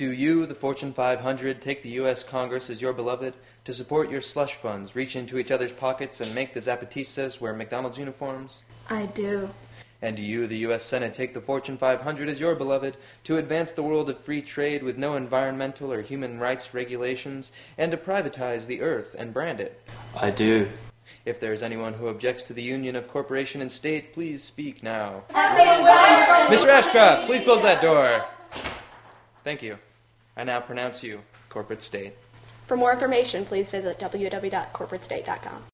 Do you, the Fortune 500, take the U.S. Congress as your beloved to support your slush funds, reach into each other's pockets, and make the Zapatistas wear McDonald's uniforms? I do. And do you, the U.S. Senate, take the Fortune 500 as your beloved to advance the world of free trade with no environmental or human rights regulations, and to privatize the earth and brand it? I do. If there is anyone who objects to the union of corporation and state, please speak now. Mr. Ashcroft, please close that door. Thank you. I now pronounce you corporate state. For more information, please visit www.corporatestate.com.